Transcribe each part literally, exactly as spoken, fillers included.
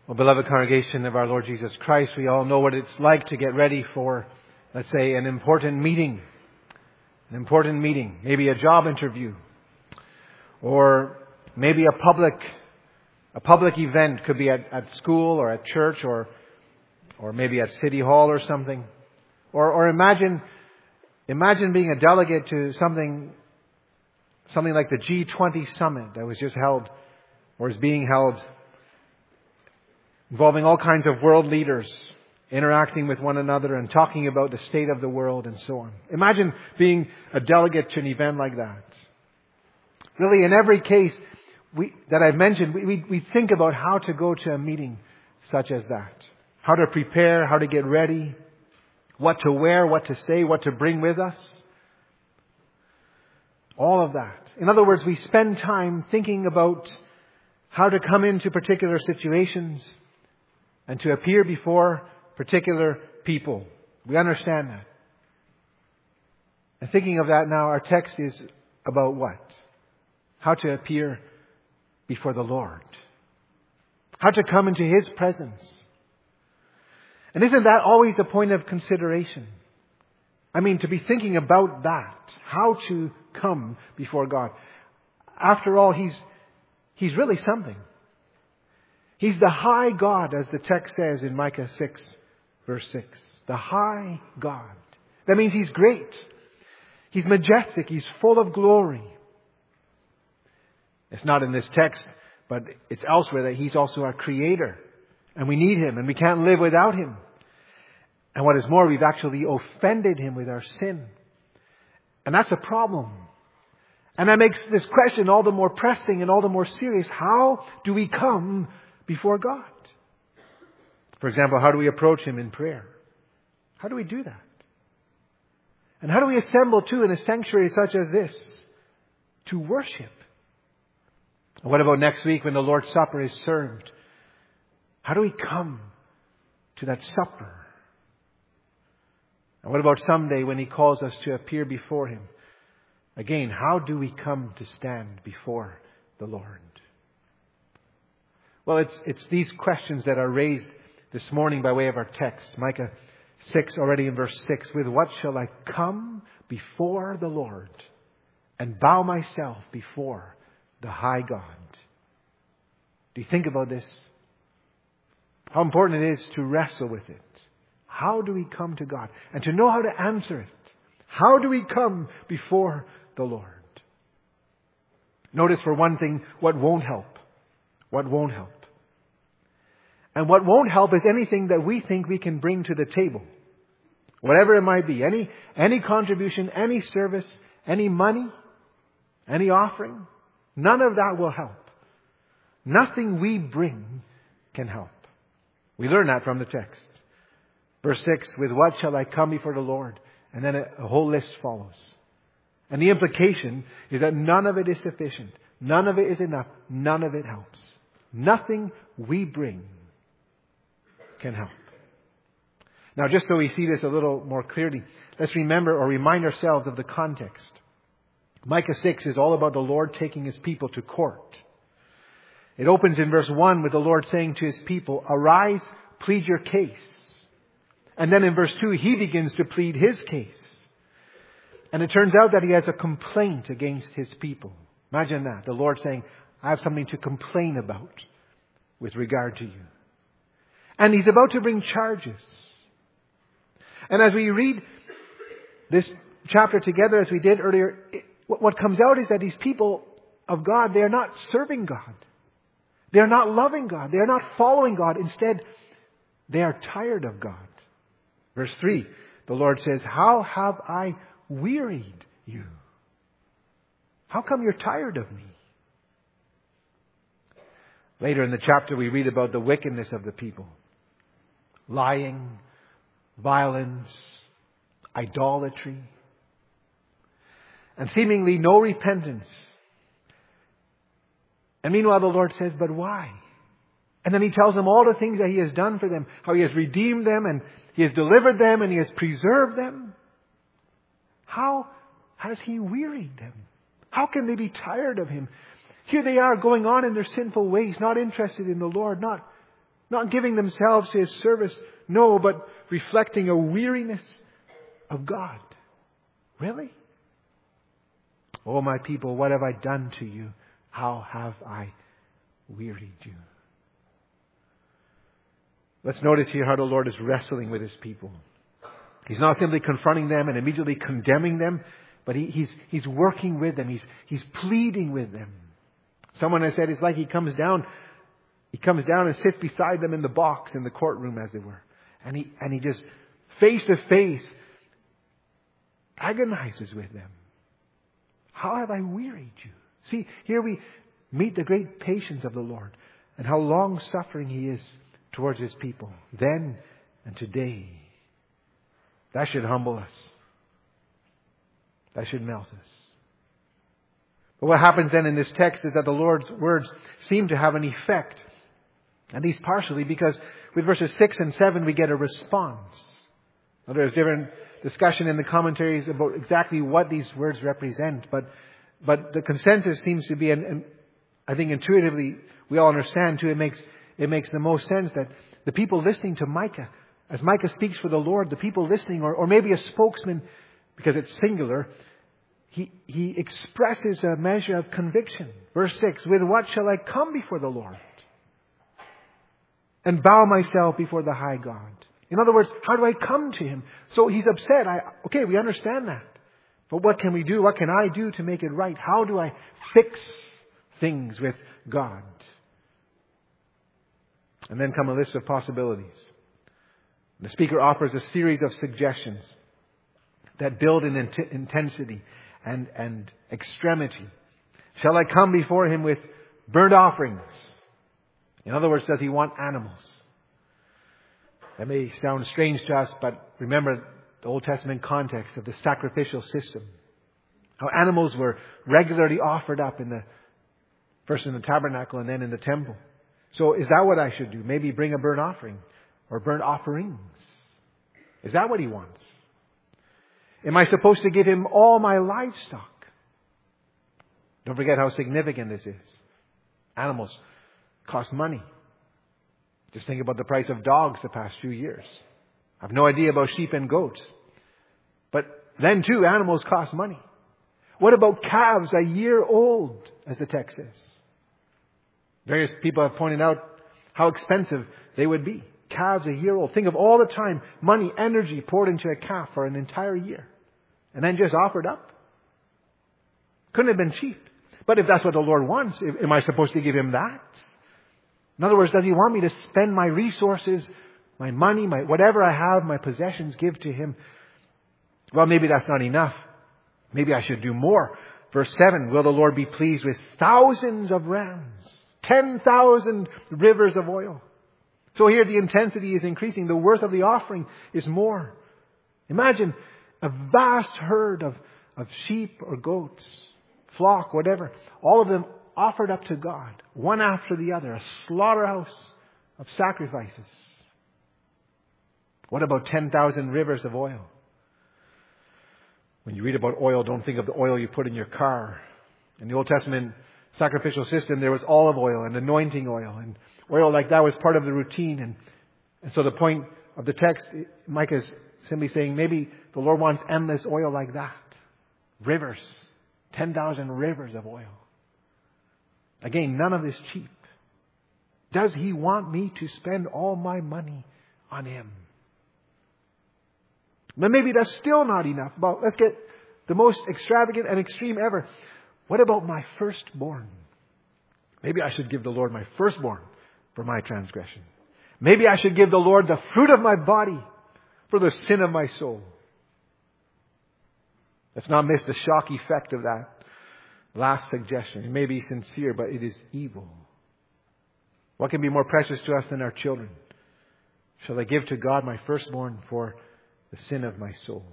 Well, beloved congregation of our Lord Jesus Christ, we all know what it's like to get ready for, let's say, an important meeting. An important meeting. Maybe a job interview. Or maybe a public a public event. Could be at, at school or at church or or maybe at City Hall or something. Or or imagine imagine being a delegate to something something like the G twenty summit that was just held or is being held, involving all kinds of world leaders interacting with one another and talking about the state of the world and so on. Imagine being a delegate to an event like that. Really, in every case we, that I've mentioned, we, we, we think about how to go to a meeting such as that. How to prepare, how to get ready, what to wear, what to say, what to bring with us. All of that. In other words, we spend time thinking about how to come into particular situations and to appear before particular people. We understand that. And thinking of that now, our text is about what? How to appear before the Lord. How to come into His presence. And isn't that always a point of consideration? I mean, to be thinking about that. How to come before God. After all, He's He's really something. He's the high God, as the text says in Micah six, verse six. The high God. That means He's great. He's majestic. He's full of glory. It's not in this text, but it's elsewhere that He's also our Creator. And we need Him, and we can't live without Him. And what is more, we've actually offended Him with our sin. And that's a problem. And that makes this question all the more pressing and all the more serious. How do we come before God? For example, how do we approach Him in prayer? How do we do that? And how do we assemble too in a sanctuary such as this to worship? And what about next week when the Lord's Supper is served? How do we come to that supper? And what about someday when He calls us to appear before Him? Again, how do we come to stand before the Lord? Well, it's it's these questions that are raised this morning by way of our text. Micah six, already in verse six. With what shall I come before the Lord and bow myself before the high God? Do you think about this? How important it is to wrestle with it. How do we come to God? And to know how to answer it. How do we come before the Lord? Notice for one thing, what won't help. What won't help. And what won't help is anything that we think we can bring to the table. Whatever it might be. Any, any contribution, any service, any money, any offering. None of that will help. Nothing we bring can help. We learn that from the text. Verse six, with what shall I come before the Lord? And then a, a whole list follows. And the implication is that none of it is sufficient. None of it is enough. None of it helps. Nothing we bring can help. Now, just so we see this a little more clearly, let's remember or remind ourselves of the context. Micah six is all about the Lord taking His people to court. It opens in verse one with the Lord saying to His people, arise, plead your case. And then in verse two, He begins to plead His case. And it turns out that He has a complaint against His people. Imagine that. The Lord saying, I have something to complain about with regard to you. And He's about to bring charges. And as we read this chapter together, as we did earlier, it, what comes out is that these people of God, they are not serving God. They are not loving God. They are not following God. Instead, they are tired of God. Verse three, the Lord says, how have I wearied you? How come you're tired of me? Later in the chapter, we read about the wickedness of the people. Lying, violence, idolatry, and seemingly no repentance. And meanwhile, the Lord says, but why? And then He tells them all the things that He has done for them, how He has redeemed them and He has delivered them and He has preserved them. How has He wearied them? How can they be tired of Him? Here they are going on in their sinful ways, not interested in the Lord, not, Not giving themselves to His service. No, but reflecting a weariness of God. Really? Oh, my people, what have I done to you? How have I wearied you? Let's notice here how the Lord is wrestling with His people. He's not simply confronting them and immediately condemning them, but he, He's He's working with them. He's He's pleading with them. Someone has said it's like He comes down, He comes down and sits beside them in the box in the courtroom, as it were, and He and He just face to face agonizes with them. How have I wearied you? See, here we meet the great patience of the Lord and how long-suffering He is towards His people, then and today. That should humble us. That should melt us. But what happens then in this text is that the Lord's words seem to have an effect, at least partially, because with verses six and seven we get a response. Now, there's different discussion in the commentaries about exactly what these words represent, but but the consensus seems to be, and, and I think intuitively we all understand too, it makes it makes the most sense that the people listening to Micah, as Micah speaks for the Lord, the people listening, or, or maybe a spokesman, because it's singular, he he expresses a measure of conviction. Verse six, with what shall I come before the Lord and bow myself before the high God? In other words, how do I come to Him? So he's upset. I, okay, we understand that. But what can we do? What can I do to make it right? How do I fix things with God? And then come a list of possibilities. The speaker offers a series of suggestions that build in int- intensity and, and extremity. Shall I come before Him with burnt offerings? In other words, does He want animals? That may sound strange to us, but remember the Old Testament context of the sacrificial system. How animals were regularly offered up in the first in the tabernacle and then in the temple. So is that what I should do? Maybe bring a burnt offering or burnt offerings. Is that what He wants? Am I supposed to give Him all my livestock? Don't forget how significant this is. Animals cost money. Just think about the price of dogs the past few years. I have no idea about sheep and goats. But then too, animals cost money. What about calves a year old, as the text says? Various people have pointed out how expensive they would be. Calves a year old. Think of all the time, money, energy poured into a calf for an entire year. And then just offered up. Couldn't have been cheap. But if that's what the Lord wants, am I supposed to give Him that? In other words, does He want me to spend my resources, my money, my whatever I have, my possessions, give to Him? Well, maybe that's not enough. Maybe I should do more. Verse seven, will the Lord be pleased with thousands of rams, ten thousand rivers of oil? So here the intensity is increasing. The worth of the offering is more. Imagine a vast herd of, of sheep or goats, flock, whatever, all of them offered up to God, one after the other, a slaughterhouse of sacrifices. What about ten thousand rivers of oil? When you read about oil, don't think of the oil you put in your car. In the Old Testament sacrificial system, there was olive oil and anointing oil. And oil like that was part of the routine. And, and so the point of the text, Micah is simply saying maybe the Lord wants endless oil like that. Rivers. ten thousand rivers of oil. Again, none of this cheap. Does He want me to spend all my money on Him? But maybe that's still not enough. Well, let's get the most extravagant and extreme ever. What about my firstborn? Maybe I should give the Lord my firstborn for my transgression. Maybe I should give the Lord the fruit of my body for the sin of my soul. Let's not miss the shock effect of that last suggestion. It may be sincere, but it is evil. What can be more precious to us than our children? Shall I give to God my firstborn for the sin of my soul?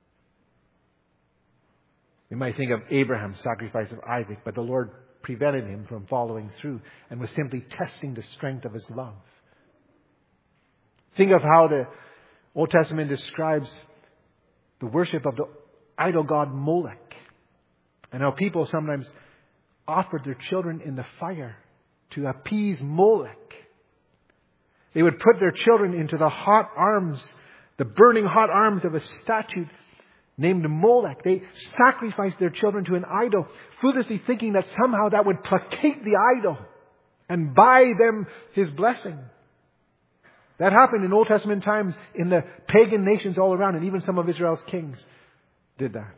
We might think of Abraham's sacrifice of Isaac, but the Lord prevented him from following through and was simply testing the strength of His love. Think of how the Old Testament describes the worship of the idol god Molech, and how people sometimes offered their children in the fire to appease Molech. They would put their children into the hot arms, the burning hot arms of a statue named Molech. They sacrificed their children to an idol, foolishly thinking that somehow that would placate the idol and buy them his blessing. That happened in Old Testament times in the pagan nations all around, and even some of Israel's kings did that.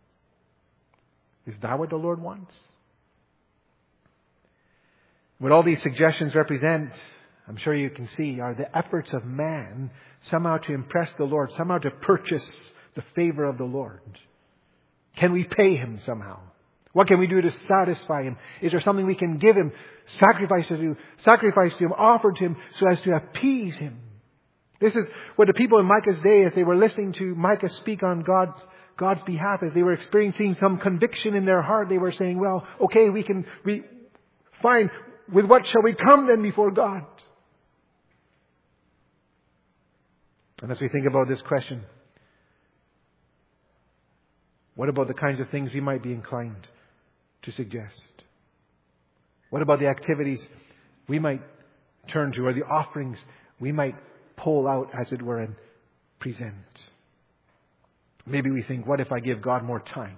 Is that what the Lord wants? What all these suggestions represent, I'm sure you can see, are the efforts of man somehow to impress the Lord, somehow to purchase the favor of the Lord. Can we pay him somehow? What can we do to satisfy him? Is there something we can give him, sacrifice to do, sacrifice to him, offer to him so as to appease him? This is what the people in Micah's day, as they were listening to Micah speak on God's, God's behalf, as they were experiencing some conviction in their heart, they were saying, well, okay, we can, we, fine, with what shall we come then before God? And as we think about this question, what about the kinds of things we might be inclined to suggest? What about the activities we might turn to, or the offerings we might pull out, as it were, and present? Maybe we think, what if I give God more time?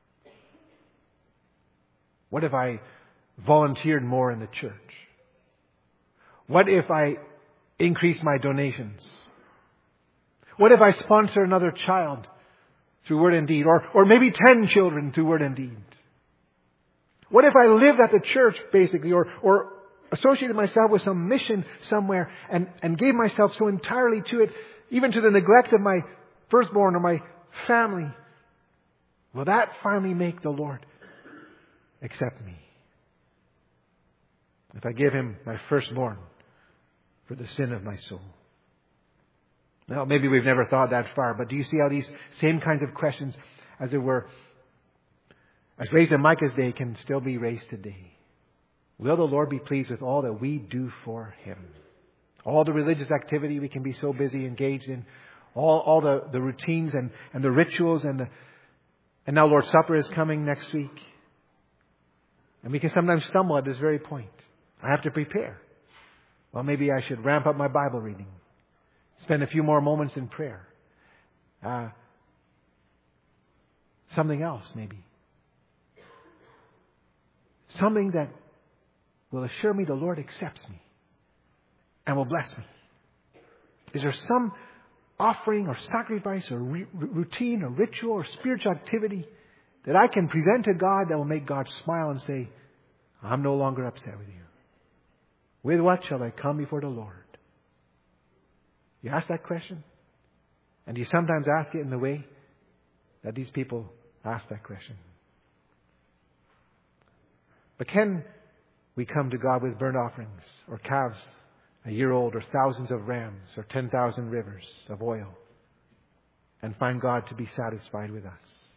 What if I volunteered more in the church? What if I increased my donations? What if I sponsor another child through word and deed? Or, or maybe ten children through word and deed? What if I lived at the church, basically, or, or associated myself with some mission somewhere and, and gave myself so entirely to it, even to the neglect of my firstborn or my family? Will that finally make the Lord accept me? If I give him my firstborn for the sin of my soul. Now, maybe we've never thought that far, but do you see how these same kinds of questions, as it were, as raised in Micah's day, can still be raised today? Will the Lord be pleased with all that we do for him? All the religious activity we can be so busy engaged in, all, all the, the routines and, and the rituals, and the, and now Lord's Supper is coming next week. And we can sometimes stumble at this very point. I have to prepare. Well, maybe I should ramp up my Bible reading. Spend a few more moments in prayer. Uh, something else, maybe. Something that will assure me the Lord accepts me and will bless me. Is there some offering or sacrifice or re- routine or ritual or spiritual activity that I can present to God that will make God smile and say, I'm no longer upset with you? With what shall I come before the Lord? You ask that question? And you sometimes ask it in the way that these people ask that question. But can we come to God with burnt offerings or calves a year old, or thousands of rams, or ten thousand rivers of oil, and find God to be satisfied with us?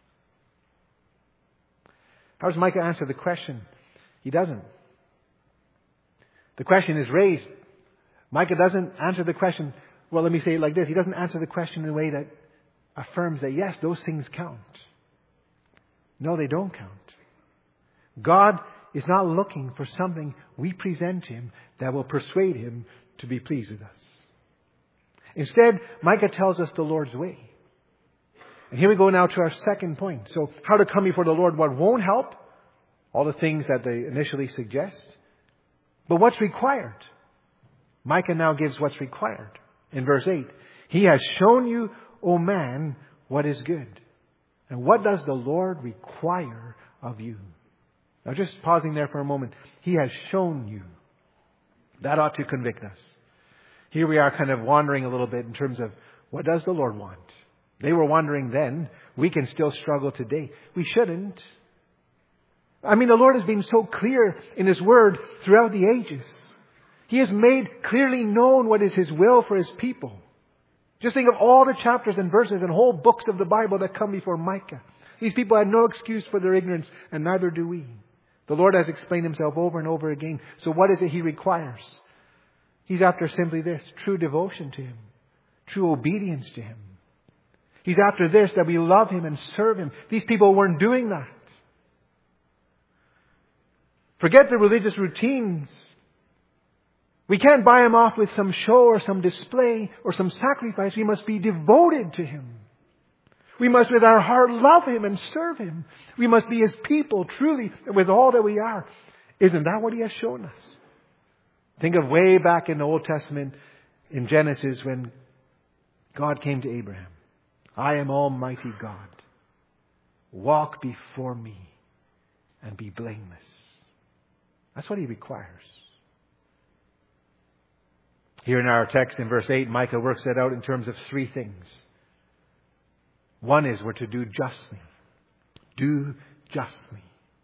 How does Micah answer the question? He doesn't. The question is raised. Micah doesn't answer the question. Well, let me say it like this. He doesn't answer the question in a way that affirms that, yes, those things count. No, they don't count. God is not looking for something we present him that will persuade him to be pleased with us. Instead, Micah tells us the Lord's way. And here we go now to our second point. So, how to come before the Lord? What won't help? All the things that they initially suggest. But what's required? Micah now gives what's required. In verse eight, He has shown you, O man, what is good. And what does the Lord require of you? Now just pausing there for a moment. He has shown you. That ought to convict us. Here we are kind of wandering a little bit in terms of what does the Lord want? They were wondering then. We can still struggle today. We shouldn't. I mean, the Lord has been so clear in His Word throughout the ages. He has made clearly known what is His will for His people. Just think of all the chapters and verses and whole books of the Bible that come before Micah. These people had no excuse for their ignorance, and neither do we. The Lord has explained Himself over and over again. So what is it He requires? He's after simply this: true devotion to Him, true obedience to Him. He's after this, that we love Him and serve Him. These people weren't doing that. Forget the religious routines. We can't buy Him off with some show or some display or some sacrifice. We must be devoted to Him. We must with our heart love Him and serve Him. We must be His people truly with all that we are. Isn't that what He has shown us? Think of way back in the Old Testament in Genesis when God came to Abraham. I am Almighty God. Walk before me and be blameless. That's what He requires. Here in our text in verse eight, Micah works that out in terms of three things. One is we're to do justly. Do justly.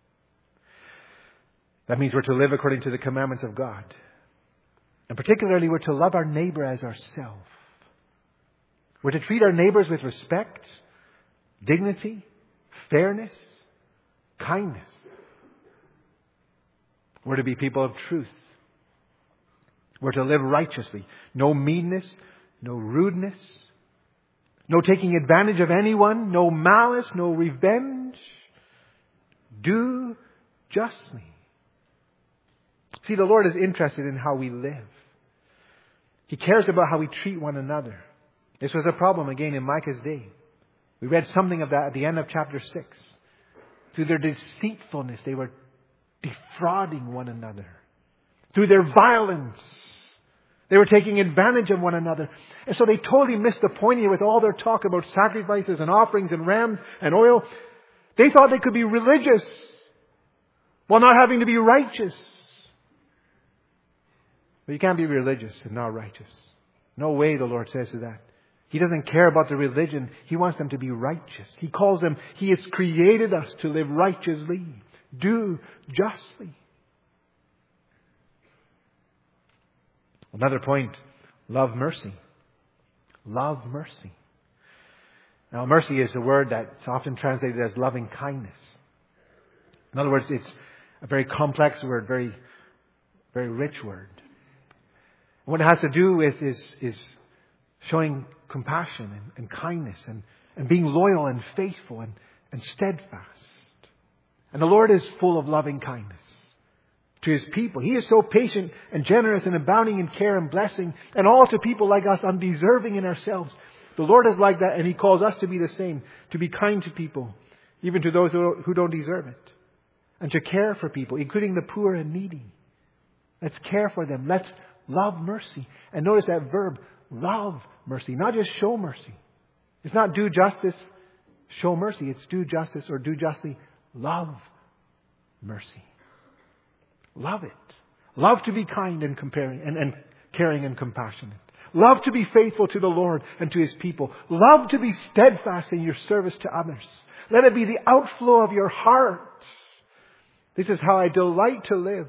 That means we're to live according to the commandments of God. And particularly we're to love our neighbor as ourselves. We're to treat our neighbors with respect, dignity, fairness, kindness. We're to be people of truth. We're to live righteously. No meanness, no rudeness, no taking advantage of anyone, no malice, no revenge. Do justly. See, the Lord is interested in how we live. He cares about how we treat one another. This was a problem again in Micah's day. We read something of that at the end of chapter six. Through their deceitfulness, they were defrauding one another. Through their violence, they were taking advantage of one another. And so they totally missed the point here with all their talk about sacrifices and offerings and rams and oil. They thought they could be religious while not having to be righteous. But you can't be religious and not righteous. No way, the Lord says to that. He doesn't care about the religion. He wants them to be righteous. He calls them, He has created us to live righteously. Do justly. Another point, love mercy. Love mercy. Now, mercy is a word that's often translated as loving kindness. In other words, it's a very complex word, very, very rich word. What it has to do with is, is showing compassion and, and kindness and, and being loyal and faithful and, and steadfast. And the Lord is full of loving kindness to His people. He is so patient and generous and abounding in care and blessing, and all to people like us, undeserving in ourselves. The Lord is like that, and He calls us to be the same, to be kind to people, even to those who don't deserve it, and to care for people, including the poor and needy. Let's care for them. Let's love mercy. And notice that verb, love mercy, not just show mercy. It's not do justice, show mercy. It's do justice or do justly, love mercy. Love it. Love to be kind and comparing and, and caring and compassionate. Love to be faithful to the Lord and to His people. Love to be steadfast in your service to others. Let it be the outflow of your heart. This is how I delight to live.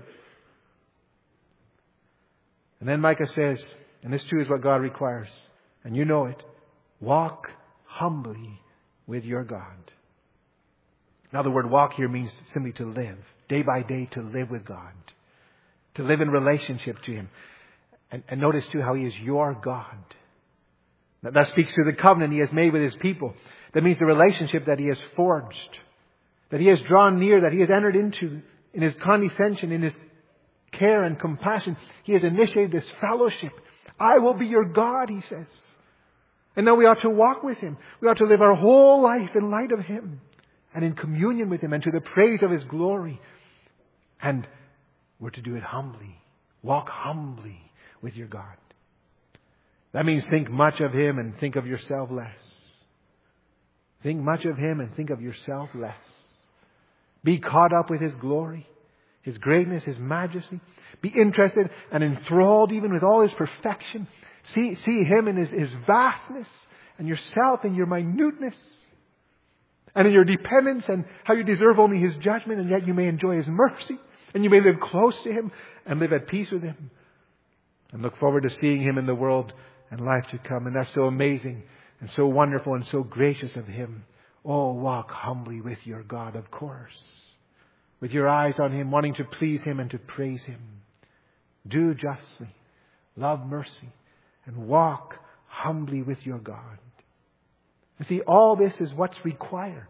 And then Micah says, and this too is what God requires, and you know it, walk humbly with your God. Now the word walk here means simply to live, day by day to live with God, to live in relationship to Him. And, and notice too how He is your God. That, that speaks to the covenant He has made with His people. That means the relationship that He has forged, that He has drawn near, that He has entered into in His condescension, in His care and compassion. He has initiated this fellowship. I will be your God, He says. And now we ought to walk with Him. We ought to live our whole life in light of Him and in communion with Him and to the praise of His glory. And we're to do it humbly. Walk humbly with your God. That means think much of Him and think of yourself less. Think much of Him and think of yourself less. Be caught up with His glory, His greatness, His majesty. Be interested and enthralled even with all His perfection. See, see Him in His, His vastness and yourself in your minuteness and in your dependence and how you deserve only His judgment, and yet you may enjoy His mercy and you may live close to Him and live at peace with Him and look forward to seeing Him in the world and life to come. And that's so amazing and so wonderful and so gracious of Him. Oh, walk humbly with your God, of course. With your eyes on Him, wanting to please Him and to praise Him. Do justly, love mercy, and walk humbly with your God. You see, all this is what's required.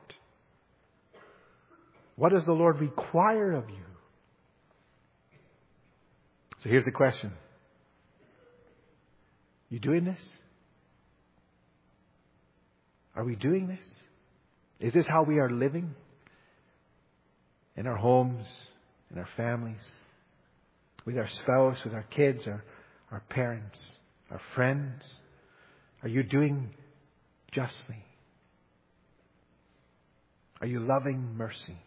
What does the Lord require of you? So here's the question. You doing this? Are we doing this? Is this how we are living? In our homes, in our families, with our spouse, with our kids, our, our parents, our friends? Are you doing justly? Are you loving mercy?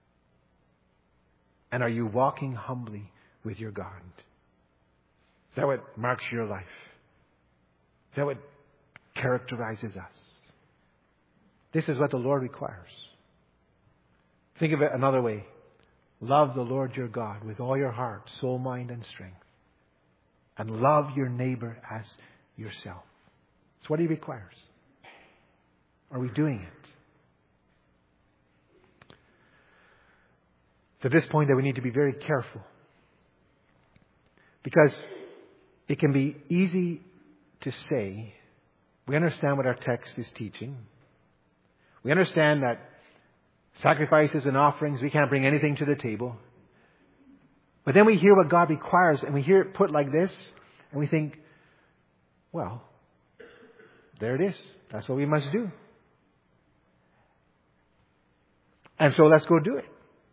And are you walking humbly with your God? Is that what marks your life? Is that what characterizes us? This is what the Lord requires. Think of it another way. Love the Lord your God with all your heart, soul, mind, and strength. And love your neighbor as yourself. It's what He requires. Are we doing it? It's at this point that we need to be very careful. Because it can be easy to say, we understand what our text is teaching. We understand that sacrifices and offerings, we can't bring anything to the table. But then we hear what God requires, and we hear it put like this, and we think, well, there it is. That's what we must do. And so let's go do it.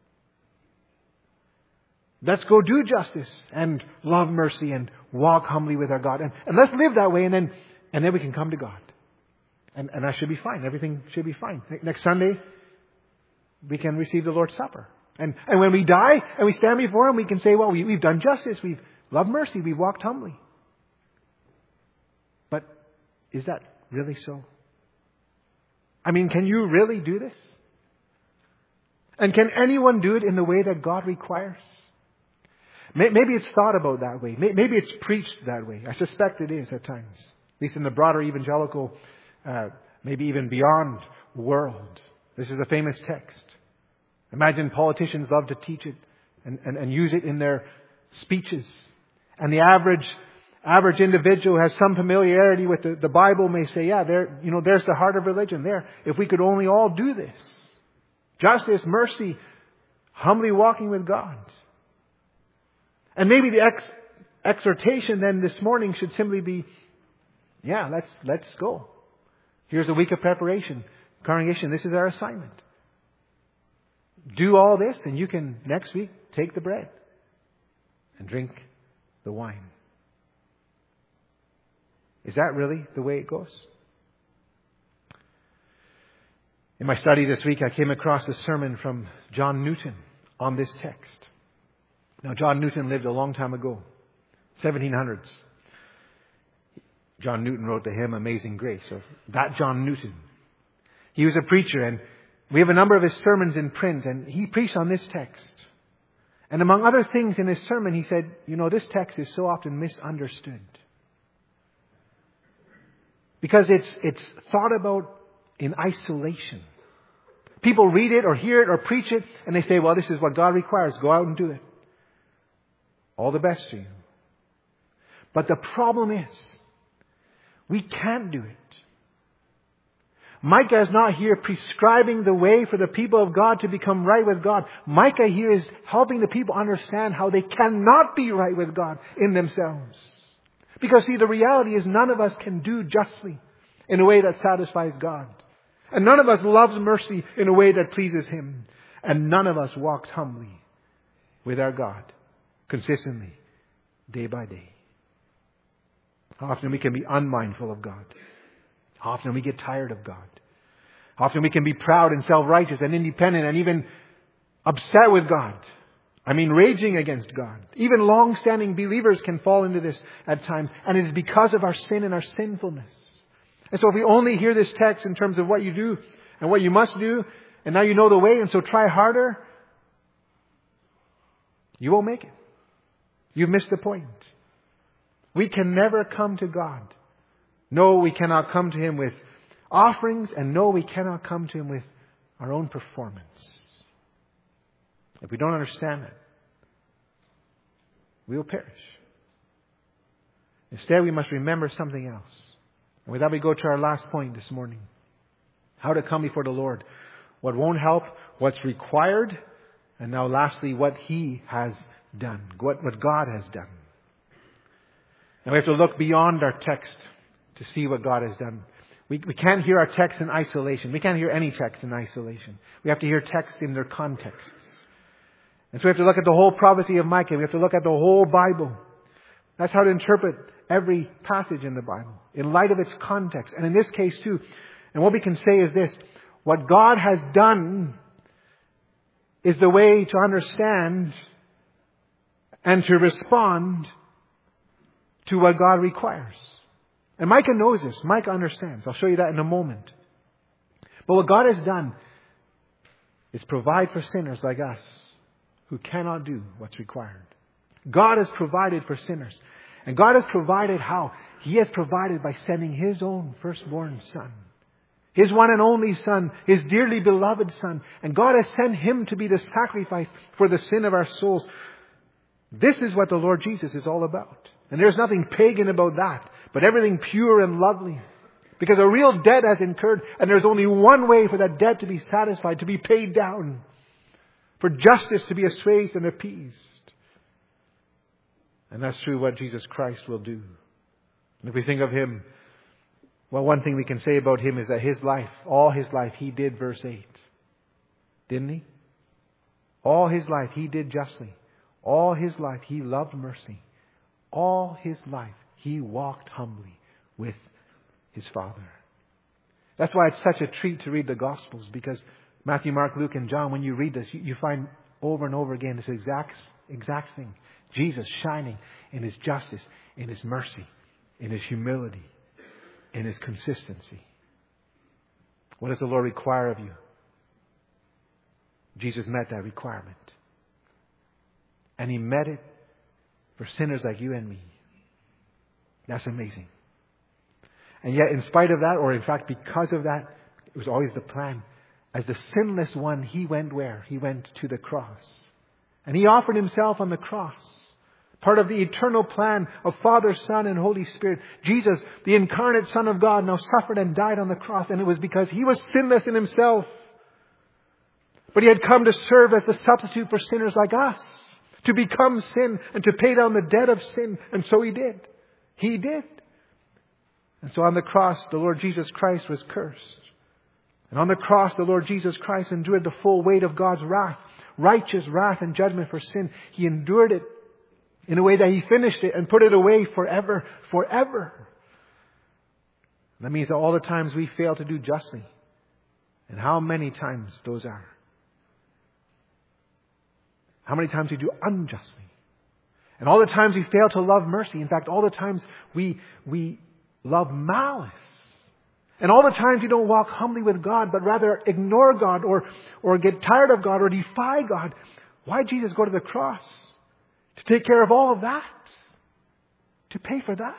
Let's go do justice and love mercy and walk humbly with our God. And, and let's live that way, and then and then we can come to God. And, and that should be fine. Everything should be fine. Next Sunday, we can receive the Lord's Supper. And, and when we die and we stand before Him, we can say, well, we, we've done justice. We've loved mercy. We've walked humbly. But is that really so? I mean, can you really do this? And can anyone do it in the way that God requires? Maybe it's thought about that way. Maybe it's preached that way. I suspect it is at times. At least in the broader evangelical, uh, maybe even beyond world. This is a famous text. Imagine politicians love to teach it and, and, and use it in their speeches. And the average average individual has some familiarity with the, the Bible, may say, yeah, there, you know, there's the heart of religion there. If we could only all do this. Justice, mercy, humbly walking with God. And maybe the ex- exhortation then this morning should simply be, yeah, let's let's go. Here's a week of preparation. Congregation, this is our assignment. Do all this and you can next week take the bread and drink the wine. Is that really the way it goes? In my study this week, I came across a sermon from John Newton on this text. Now, John Newton lived a long time ago, seventeen hundreds. John Newton wrote the hymn Amazing Grace. So that John Newton. He was a preacher, and we have a number of his sermons in print, and he preached on this text. And among other things in his sermon, he said, you know, this text is so often misunderstood. Because it's it's thought about in isolation. People read it or hear it or preach it, and they say, well, this is what God requires. Go out and do it. All the best to you. But the problem is, we can't do it. Micah is not here prescribing the way for the people of God to become right with God. Micah here is helping the people understand how they cannot be right with God in themselves. Because see, the reality is none of us can do justly in a way that satisfies God. And none of us loves mercy in a way that pleases Him. And none of us walks humbly with our God consistently, day by day. Often we can be unmindful of God. Often we get tired of God. Often we can be proud and self-righteous and independent and even upset with God. I mean, raging against God. Even long-standing believers can fall into this at times. And it is because of our sin and our sinfulness. And so if we only hear this text in terms of what you do and what you must do, and now you know the way, and so try harder, you won't make it. You've missed the point. We can never come to God. No, we cannot come to Him with offerings, and no, we cannot come to Him with our own performance. If we don't understand that, we will perish. Instead, we must remember something else. And with that, we go to our last point this morning. How to come before the Lord. What won't help, what's required, and now lastly, what He has done. What, what God has done. And we have to look beyond our text to see what God has done. We, we can't hear our text in isolation. We can't hear any text in isolation. We have to hear text in their contexts. And so we have to look at the whole prophecy of Micah. We have to look at the whole Bible. That's how to interpret every passage in the Bible, in light of its context. And in this case too, and what we can say is this: what God has done is the way to understand and to respond to what God requires. And Micah knows this. Micah understands. I'll show you that in a moment. But what God has done is provide for sinners like us who cannot do what's required. God has provided for sinners. And God has provided how? He has provided by sending His own firstborn Son. His one and only Son. His dearly beloved Son. And God has sent Him to be the sacrifice for the sin of our souls. This is what the Lord Jesus is all about. And there's nothing pagan about that, but everything pure and lovely. Because a real debt has incurred, and there's only one way for that debt to be satisfied, to be paid down. For justice to be assuaged and appeased. And that's true what Jesus Christ will do. And if we think of Him, well, one thing we can say about Him is that His life, all His life, He did verse eight. Didn't He? All His life, He did justly. All His life, He loved mercy. All His life, He walked humbly with His Father. That's why it's such a treat to read the Gospels, because Matthew, Mark, Luke, and John, when you read this, you, you find over and over again this exact, exact thing. Jesus shining in His justice, in His mercy, in His humility, in His consistency. What does the Lord require of you? Jesus met that requirement. And He met it for sinners like you and me. That's amazing. And yet, in spite of that, or in fact because of that, it was always the plan. As the sinless one, He went where? He went to the cross. And He offered Himself on the cross. Part of the eternal plan of Father, Son, and Holy Spirit. Jesus, the incarnate Son of God, now suffered and died on the cross. And it was because He was sinless in Himself. But He had come to serve as the substitute for sinners like us. To become sin and to pay down the debt of sin. And so He did. He did. And so on the cross, the Lord Jesus Christ was cursed. And on the cross, the Lord Jesus Christ endured the full weight of God's wrath. Righteous wrath and judgment for sin. He endured it in a way that He finished it and put it away forever, forever. That means that all the times we fail to do justly. And how many times those are. How many times we do unjustly. And all the times we fail to love mercy. In fact, all the times we, we love malice. And all the times you don't walk humbly with God, but rather ignore God or, or get tired of God or defy God. Why did Jesus go to the cross? To take care of all of that. To pay for that.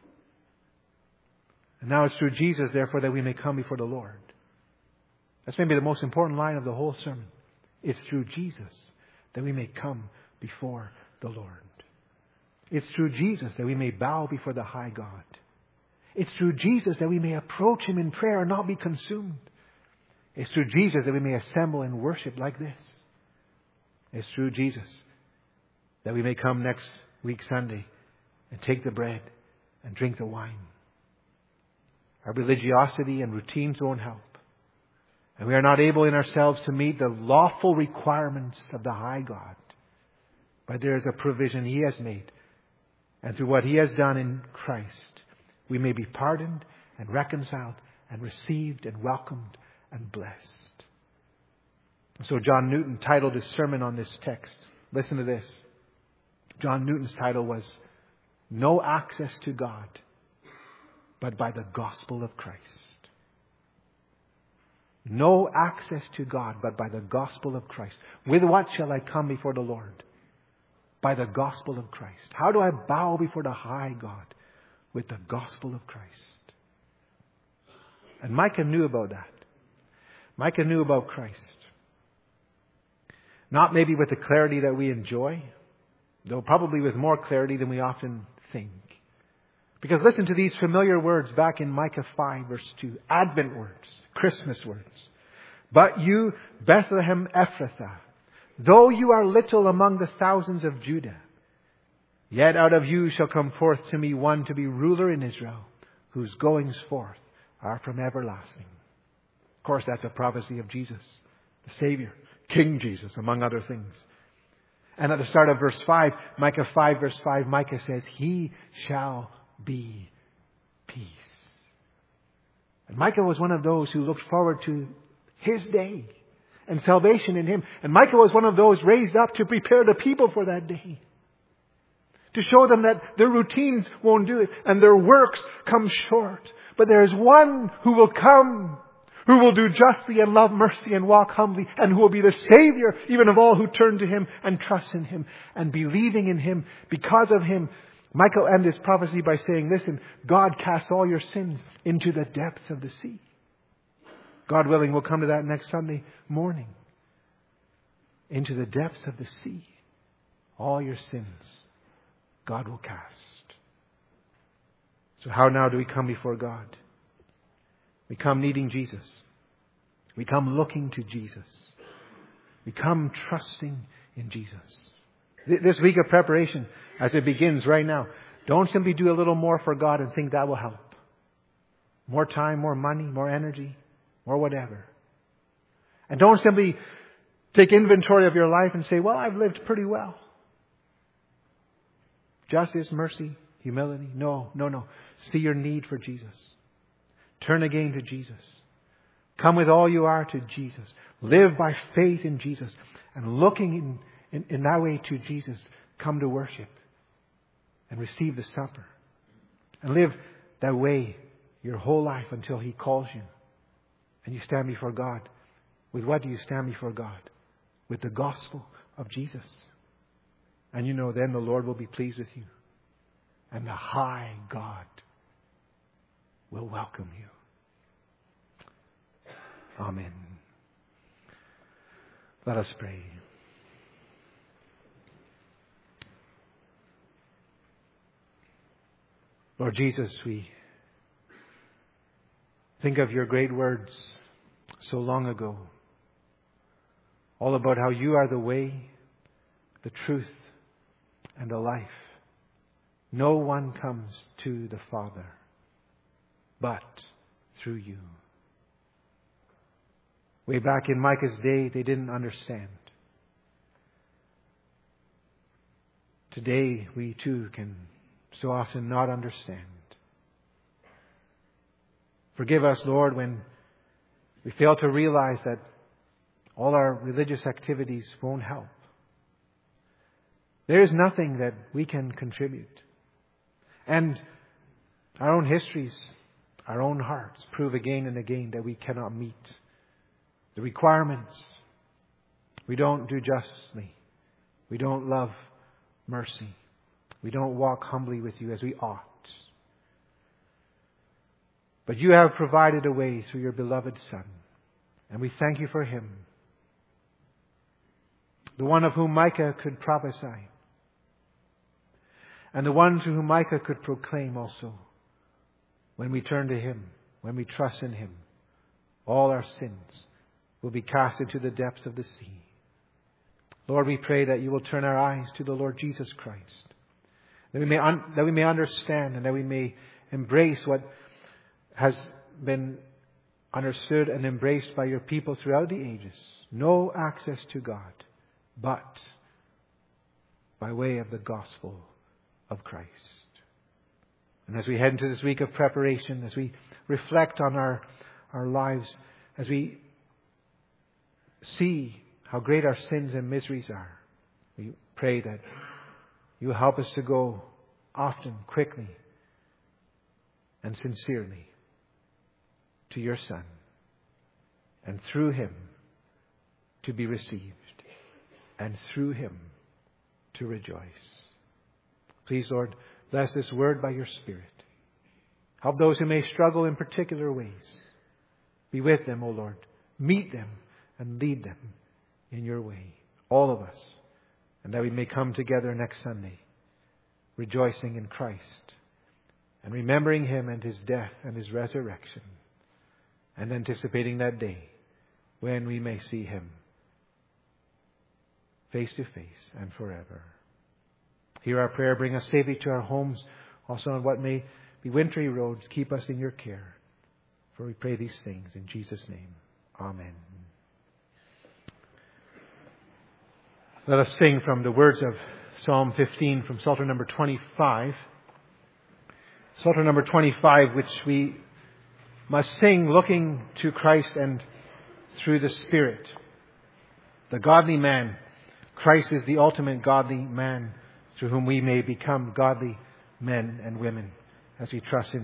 And now it's through Jesus, therefore, that we may come before the Lord. That's maybe the most important line of the whole sermon. It's through Jesus that we may come before the Lord. It's through Jesus that we may bow before the high God. It's through Jesus that we may approach Him in prayer and not be consumed. It's through Jesus that we may assemble and worship like this. It's through Jesus that we may come next week Sunday and take the bread and drink the wine. Our religiosity and routines won't help. And we are not able in ourselves to meet the lawful requirements of the high God. But there is a provision He has made. And through what He has done in Christ, we may be pardoned and reconciled and received and welcomed and blessed. And so John Newton titled his sermon on this text. Listen to this. John Newton's title was, No Access to God, but by the Gospel of Christ. No access to God, but by the Gospel of Christ. With what shall I come before the Lord? By the Gospel of Christ. How do I bow before the high God? With the Gospel of Christ. And Micah knew about that. Micah knew about Christ. Not maybe with the clarity that we enjoy, though probably with more clarity than we often think. Because listen to these familiar words back in Micah five verse two. Advent words. Christmas words. But you, Bethlehem Ephrathah, though you are little among the thousands of Judah, Yet out of you shall come forth to me one to be ruler in Israel, whose goings forth are from everlasting. Of course, that's a prophecy of Jesus, the Savior, King Jesus, among other things. And at the start of verse five, Micah five verse five, Micah says, He shall be peace. And Micah was one of those who looked forward to His day and salvation in Him. And Micah was one of those raised up to prepare the people for that day. To show them that their routines won't do it and their works come short. But there is one who will come, who will do justly and love mercy and walk humbly, and who will be the Savior even of all who turn to Him and trust in Him and believing in Him. Because of Him, Micah ended his prophecy by saying, listen, God casts all your sins into the depths of the sea. God willing, we'll come to that next Sunday morning. Into the depths of the sea, all your sins God will cast. So how now do we come before God? We come needing Jesus. We come looking to Jesus. We come trusting in Jesus. This week of preparation, as it begins right now, don't simply do a little more for God and think that will help. More time, more money, more energy, more whatever. And don't simply take inventory of your life and say, well, I've lived pretty well. Justice, mercy, humility. No, no, no. See your need for Jesus. Turn again to Jesus. Come with all you are to Jesus. Live by faith in Jesus. And looking in, in, in that way to Jesus, come to worship and receive the supper. And live that way your whole life until He calls you. And you stand before God. With what do you stand before God? With the gospel of Jesus. And you know then the Lord will be pleased with you. And the high God will welcome you. Amen. Let us pray. Lord Jesus, we think of your great words so long ago. All about how you are the way, the truth, and the life. No one comes to the Father but through you. Way back in Micah's day, they didn't understand. Today, we too can so often not understand. Forgive us, Lord, when we fail to realize that all our religious activities won't help. There is nothing that we can contribute. And our own histories, our own hearts prove again and again that we cannot meet the requirements. We don't do justly. We don't love mercy. We don't walk humbly with you as we ought. But you have provided a way through your beloved Son. And we thank you for Him. The one of whom Micah could prophesy. And the one to whom Micah could proclaim also. When we turn to Him, when we trust in Him, all our sins will be cast into the depths of the sea. Lord, we pray that you will turn our eyes to the Lord Jesus Christ. That we may, un- that we may understand and that we may embrace what has been understood and embraced by your people throughout the ages. No access to God, but by way of the gospel of Christ. And as we head into this week of preparation, as we reflect on our, our lives, as we see how great our sins and miseries are, we pray that you help us to go often, quickly, and sincerely to your Son, and through Him to be received, and through Him to rejoice. Please, Lord, bless this word by your Spirit. Help those who may struggle in particular ways. Be with them, O Lord. Meet them and lead them in your way, all of us, and that we may come together next Sunday, rejoicing in Christ and remembering Him and His death and His resurrection, and anticipating that day when we may see Him face to face and forever. Hear our prayer. Bring us safely to our homes. Also on what may be wintry roads, keep us in your care. For we pray these things in Jesus' name. Amen. Let us sing from the words of Psalm fifteen from Psalter number twenty-five. Psalter number twenty-five, which we must sing looking to Christ and through the Spirit. The godly man. Christ is the ultimate godly man through whom we may become godly men and women as we trust in